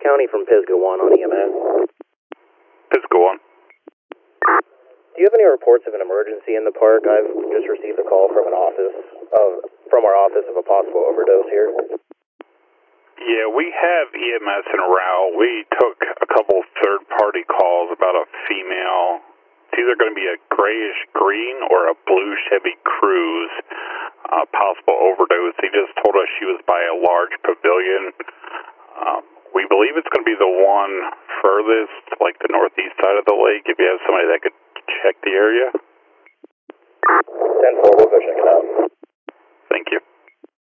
County from Pisgah 1 on EMS. Pisgah 1. Do you have any reports of an emergency in the park? I've just received a call from from our office of a possible overdose here. Yeah, we have EMS en route. We took a couple third-party calls about a female. It's either going to be a grayish-green or a blue Chevy Cruze. Possible overdose. He just told us she was by a large pavilion. We believe it's going to be the one furthest, like the northeast side of the lake. If you have somebody that could check the area. 10-4, we'll go check it out. Thank you.